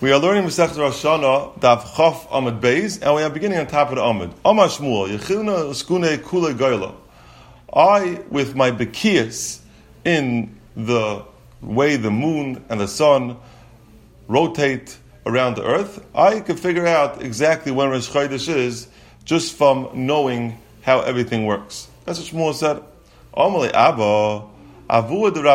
We are learning Masechet Rosh Hashanah, Daf Chaf Amud Beis, and we are beginning on top of the Amud. Amar Shmuel, Yechilna Skune Kule Goyla. I, with my bekias in the way the moon and the sun rotate around the earth, I could figure out exactly when Rosh Chodesh is just from knowing how everything works. That's what Shmuel said. Amalei Abba. Abba, the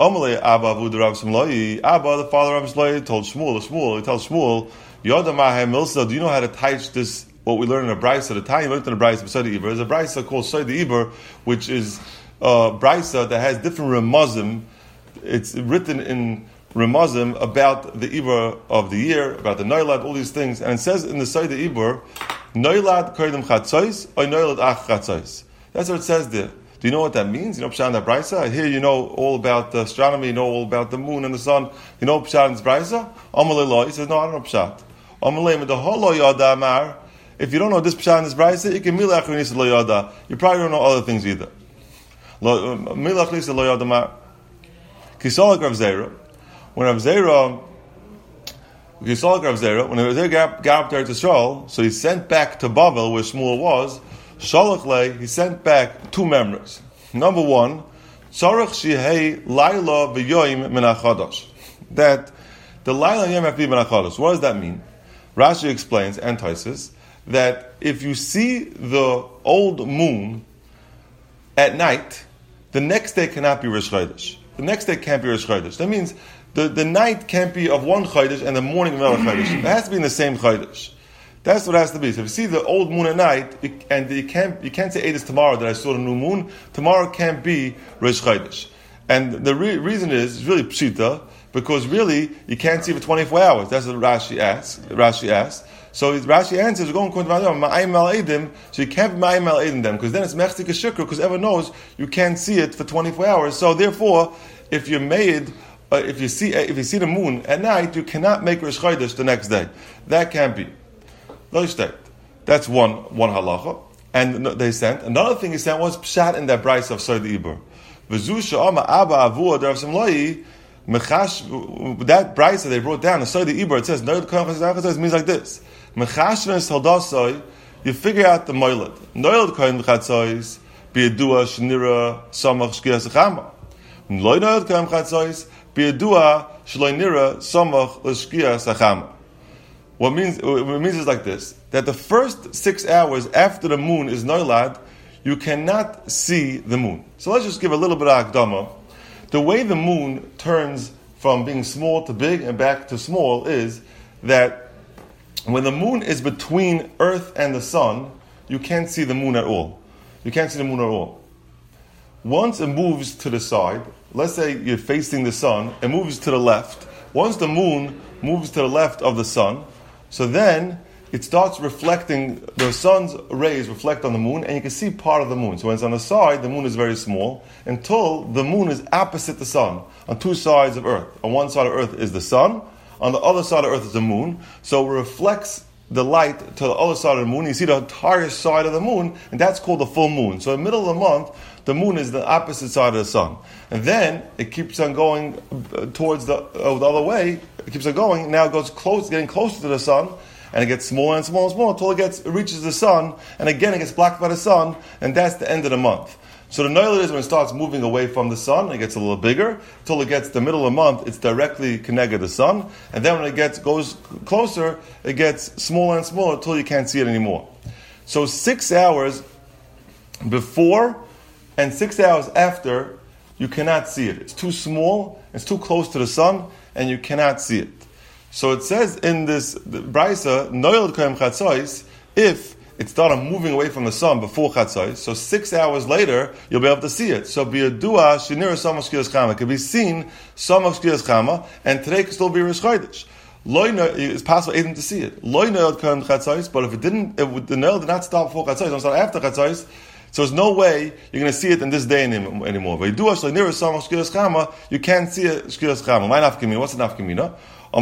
father of Simlai, told Shmuel, he tells Shmuel, Yoda Mahai Milsa, do you know how to teach this, what we learn in a Brisa? The time you learned in a Brisa beside the Iber. There's a Brisa called Soida Iber, which is a Brisa that has different Ramazim. It's written in Ramazim about the Iber of the year, about the Noilad, all these things. And it says in the Soida Iber, Noilad Koydem Chatzos, or Noilad Ach Chatzos. That's what it says there. Do you know what that means? You know Pshat in that Brisa? I hear you know all about astronomy, you know all about the moon and the sun. You know Pshat in this Brisa? Amalei, he says, no, I don't know Pshat. Amalei, the holo yada amar. If you don't know this Pshat in this Brisa, you can milach nisa lo yada. You probably don't know other things either. Milach nisa lo yada amar. Kisolak Rav Zera. When Rav Zera got up there to Yisrael, so he sent back to Bavel, where Shmuel was, Shalach he sent back two memories. Number one, Tzarech Shehei Laila V'Yoim Min HaChadosh. That the Laila and Yom have to be Min HaChadosh. What does that mean? Rashi explains, and Taisus, that if you see the old moon at night, the next day cannot be Rosh Chodesh. The next day can't be Rosh Chodesh. That means the night can't be of one Chodesh and the morning of another Chodesh. It has to be in the same Chodesh. That's what it has to be. So if you see the old moon at night, and you can't say, is tomorrow that I saw the new moon. Tomorrow can't be Rosh Chodesh. And the reason is really pshita, because really, you can't see for 24 hours. That's what Rashi asks. So Rashi answers, we're going to Ma'ayim al Eidim, so you can't be Ma'ayim al Eidim them, because then it's Mechzik Shikr, because everyone knows you can't see it for 24 hours. So therefore, if you're made, if you see the moon at night, you cannot make Rosh Chodesh the next day. That can't be. That's one halacha. And they sent. Another thing he sent was pshat in that Brisa of Soida Iber. That Brisa they wrote down, the Soida Iber, it says, it means like this. You figure out the moilad. Noilad kohen v'chatzois, b'yedua shnira samach shkias chama. Noilad kohen v'chatzois, b'yedua shloi nira samach l'shkias chama. What it means is like this, that the first 6 hours after the moon is noilad, you cannot see the moon. So let's just give a little bit of akdama. The way the moon turns from being small to big and back to small is that when the moon is between Earth and the sun, you can't see the moon at all. You can't see the moon at all. Once it moves to the side, let's say you're facing the sun, it moves to the left. Once the moon moves to the left of the sun, so then it starts reflecting, the sun's rays reflect on the moon, and you can see part of the moon. So when it's on the side, the moon is very small, until the moon is opposite the sun, on two sides of Earth. On one side of Earth is the sun, on the other side of Earth is the moon, so it reflects the light to the other side of the moon. You see the entire side of the moon, and that's called the full moon. So in the middle of the month, the moon is the opposite side of the sun. And then it keeps on going towards the other way. It keeps on going. Now it goes getting closer to the sun, and it gets smaller and smaller and smaller until it reaches the sun, and again it gets blocked by the sun, and that's the end of the month. So the noilad is when it starts moving away from the sun, it gets a little bigger, until it gets the middle of the month, it's directly connected to the sun, and then when it goes closer, it gets smaller and smaller until you can't see it anymore. So 6 hours before and 6 hours after, you cannot see it. It's too small, it's too close to the sun, and you cannot see it. So it says in this Brisa, Noilad Koyim Chatzos, if it started moving away from the sun before Chatzos, so 6 hours later, you'll be able to see it. So B'yadua Shinira Samach Shkias Chama, it can be seen Samach Shkias Chama, and today can still be Rosh Chodesh. It's possible even to see it. Loi Noilad Koyim Chatzos, but if the Noilad did not start before Chatzos, it don't start after Chatzos, so there's no way you're going to see it in this day anymore. But you can't see it. What's the nafkamina?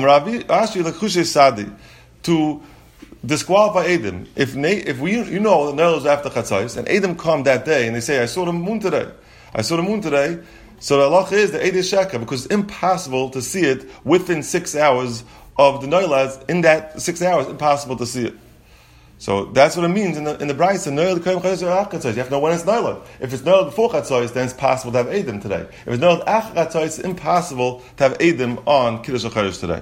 To disqualify Edom. If you know the Noilad is after Chatzos, and Edom come that day and they say, I saw the moon today. So the halach is the Edom Sheka, because it's impossible to see it within 6 hours of the Noilad in that 6 hours, impossible to see it. So that's what it means in the Brayso. You have to know when it's Noilad. If it's Noilad before Chatzos, then it's possible to have Eidim today. If it's Noilad after Chatzos, it's impossible to have Eidim on Kiddush HaChodesh today.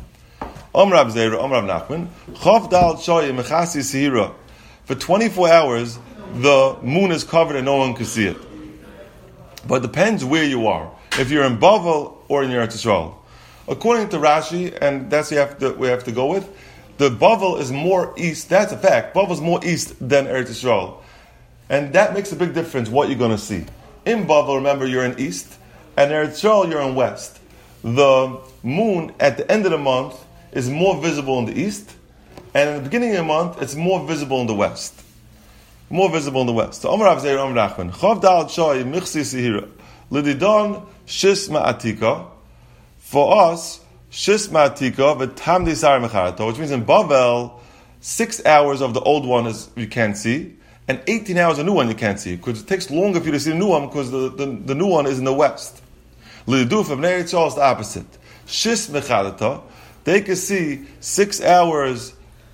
Rav Zera, Rav Nachman, Chav Dal Shoyim Mechasi Sihira. For 24 hours, the moon is covered and no one can see it. But it depends where you are. If you're in Bavel or in Eretz Yisrael. According to Rashi, and that's what we have to go with, the Bavel is more east. That's a fact. Bavel is more east than Eretz Yisrael. And that makes a big difference what you're going to see. In Bavel, remember, you're in east, and in Eretz Yisrael, you're in west. The moon at the end of the month is more visible in the east, and in the beginning of the month, it's more visible in the west. More visible in the west. So, Omer Rav Zeir, Omer Nachman, Chav Dal Shoy Michsi Sihira, Lididon Shis Ma'atika. For us, Shis Ma'atika v'Tamdi Sar Mecharato, which means in Bavel, 6 hours of the old one is you can't see, and 18 hours of the new one you can't see, because it takes longer for you to see the new one, because the new one is in the west. Liduf of Bnei Yisrael is the opposite. Shis Mecharato, they can see 6 hours.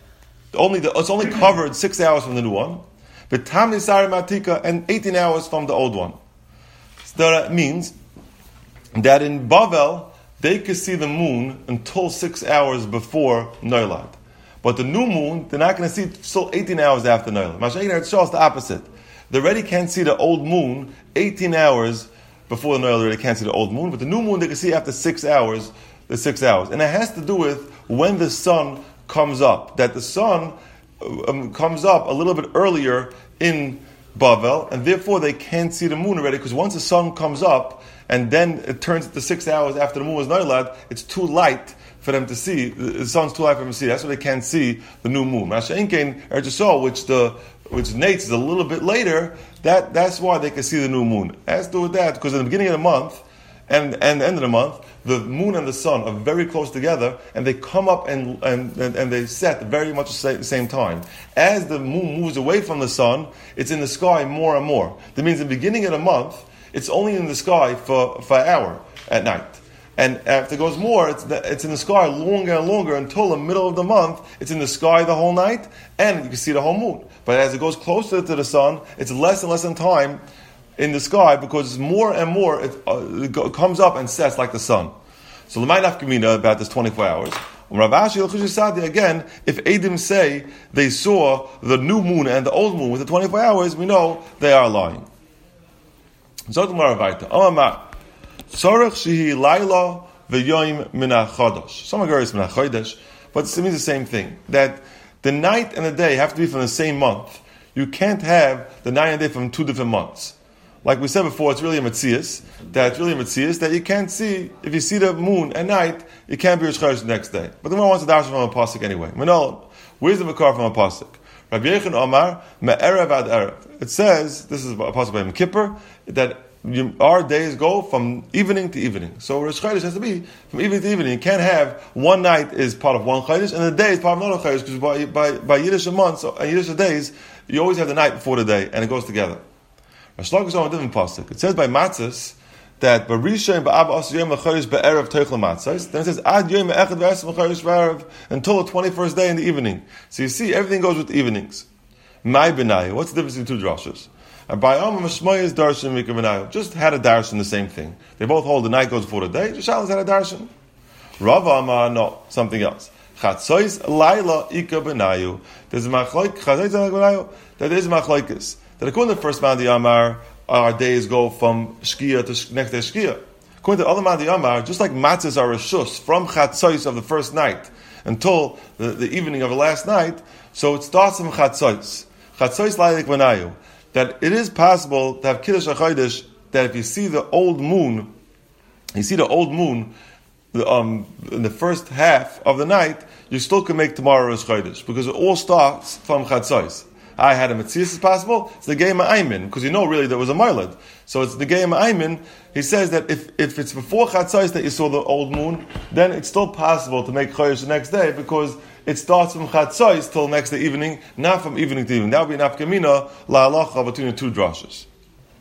It's only covered 6 hours from the new one, but Tamni Sari Matika and 18 hours from the old one. So that means that in Bavel they could see the moon until 6 hours before Noilad, but the new moon they're not going to see still 18 hours after Noilad. Mashiach Eretz is the opposite. They already can't see the old moon 18 hours before the Noilad. They already can't see the old moon, but the new moon they can see after 6 hours. The 6 hours, and it has to do with when the sun comes up. That the sun comes up a little bit earlier in Bavel, and therefore they can't see the moon already. Because once the sun comes up, and then it turns to 6 hours after the moon was Noilad, it's too light for them to see. The sun's too light for them to see. That's why they can't see the new moon. Masha'inkein Eretz Yisrael, which nates is a little bit later. That's why they can see the new moon. It has to do with that because in the beginning of the month and the end of the month, the moon and the sun are very close together, and they come up and they set very much at the same time. As the moon moves away from the sun, it's in the sky more and more. That means in the beginning of the month, it's only in the sky for an hour at night. And after it goes more, it's in the sky longer and longer until the middle of the month, it's in the sky the whole night, and you can see the whole moon. But as it goes closer to the sun, it's less and less in time in the sky, because more and more it comes up and sets like the sun. So l'may nafkamina about this 24 hours. Rav Ashi again, if Eidim say they saw the new moon and the old moon with the 24 hours, we know they are lying. So tomorrow weiter. Amar Sorach shehi laila v'yoyim min hachodesh. Some agree min hachodesh, but it means the same thing. That the night and the day have to be from the same month. You can't have the night and day from two different months. Like we said before, it's really a metzias. That you can't see, if you see the moon at night, you can't be Rosh Chodesh the next day. But the one wants to dash from a pasuk anyway. We know, where's the makar from a pasuk? Rabbi Yechon Omar, me'erev ad erev. It says, this is a pasuk by Yom Kippur, that our days go from evening to evening. So Rosh Chodesh has to be from evening to evening. You can't have one night is part of one Chodesh, and the day is part of another Chodesh, because by Yiddish months and Yiddish days, you always have the night before the day, and it goes together. Rashi is on a different pasuk. It says by matzos that Barisha and Ba'ab Asur Yom LaChodesh Be'erev Teichel Matzos. Then it says Ad Yom Echad V'Esem LaChodesh Be'erev until the 21st day in the evening. So you see, everything goes with the evenings. My Benayu. What's the difference between two drashas? By Am Mashmoyes Darshan Mika Benayu. Just had a darshan the same thing. They both hold the night goes before the day. Just had a darshan. Rav Amar no something else. Chatzois Laila Ika Benayu. There's a machloik. Chatzois Laila Benayu. That is machloikis. That according to the first Mandi Amar, our days go from Shkia to next day Shkia. According to the other Mandi Amar, just like matzahs are a shus from Chatzos of the first night until the evening of the last night, so it starts from Chatzos. Chatzos Lailik Vanayu. That it is possible to have Kiddush HaChodesh, that if you see the old moon, in the first half of the night, you still can make tomorrow Rosh Chodesh, because it all starts from Chatzos. I had a Metzias as possible. It's the game of Aymin, because you know really there was a Milad. So it's the game of Aymin. He says that if it's before Chatzos that you saw the old moon, then it's still possible to make Chodesh the next day, because it starts from Chatzos till next day evening, not from evening to evening. That would be an Afkamina, La Halacha, between the two drashas.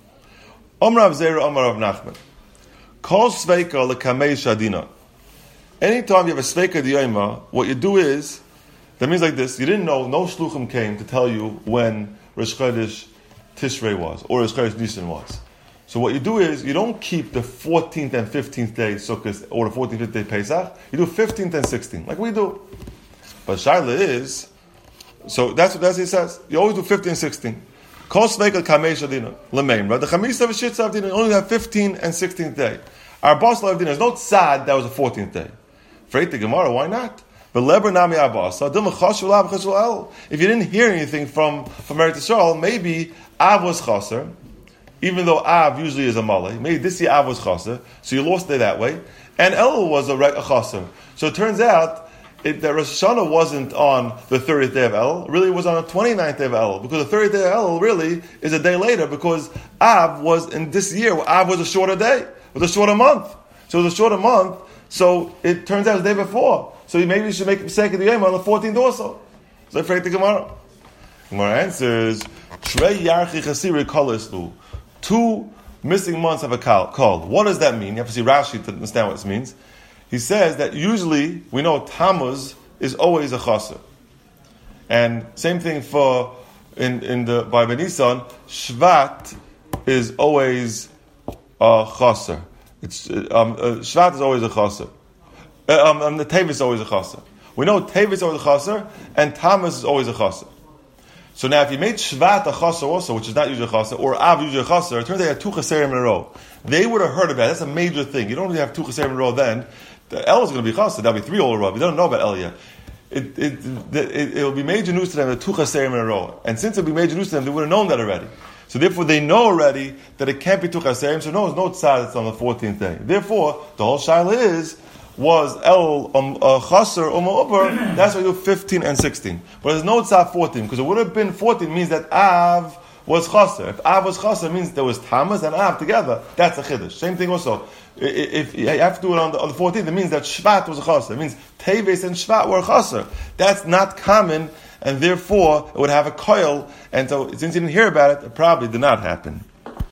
Omar Rav Zera, Omar Rav Nachman. Kol Sveika lekamei Shadina. anytime you have a Sveika Diyoma, what you do is, that means like this, you didn't know, no Shluchim came to tell you when Rosh Chodesh Tishrei was, or Rosh Chodesh Nisan was. So what you do is, you don't keep the 14th and 15th day Sukkot, or the 14th and 15th day Pesach, you do 15th and 16th, like we do. But Shaila is, so that's what he says, you always do 15 and 16. Kol Sveika Kamesh Adina, Lemeimra, the Chamisa V'Shitza Adina, you only have 15 and 16th day. Our boss Adina, there's no tzad that was the 14th day. Freit the Gemara, why not? But Leber Nami Abbas, if you didn't hear anything from Eretz Yisrael, maybe Av was chaser, even though Av usually is a malay. Maybe this year Av was chaser, so you lost it that way. And El was a chaser. So it turns out that Rosh Hashanah wasn't on the 30th day of El, really it was on the 29th day of El, because the 30th day of El really is a day later, because Av was, in this year, Av was a shorter day, it was a shorter month. So it was a shorter month, so it turns out it was the day before. So maybe you should make a Pesach of the Yom on the 14th also. So I afraid the Gemara. Gemara answers, Trei Yarchi Chasiri Kolislu. 2 missing months have a call. What does that mean? You have to see Rashi to understand what this means. He says that usually, we know Tammuz is always a chaser. And same thing for, by Benisan, Shvat is always a chaser. Shvat is always a chaser. The Tevis is always a chaser. We know Tevis is always a chaser, and Tammuz is always a chaser. So now, if you made Shvat a chaser also, which is not usually a chaser, or Av usually a chaser, it turns out you have 2 chaserim in a row. They would have heard about it. That's a major thing. You don't really have 2 chaserim in a row then. The El is going to be chaser. That'll be 3 all in a row. We don't know about El yet. It will be major news to them that 2 chaserim in a row. And since it will be major news to them, they would have known that already. So therefore, they know already that it can't be 2 chaserim. So no, it's no tzad. It's on the 14th day. Therefore, the whole shaila was El Chaser Uber, that's why you do 15 and 16. But there's no tzad 14, because it would have been 14 means that Av was Chaser. If Av was Chaser, it means there was Tammuz and Av together. That's a Chiddush. Same thing also. If you have to do it on the 14th, it means that Shvat was a Chaser. It means Teves and Shvat were a Chaser. That's not common, and therefore it would have a coil, and so since you didn't hear about it, it probably did not happen.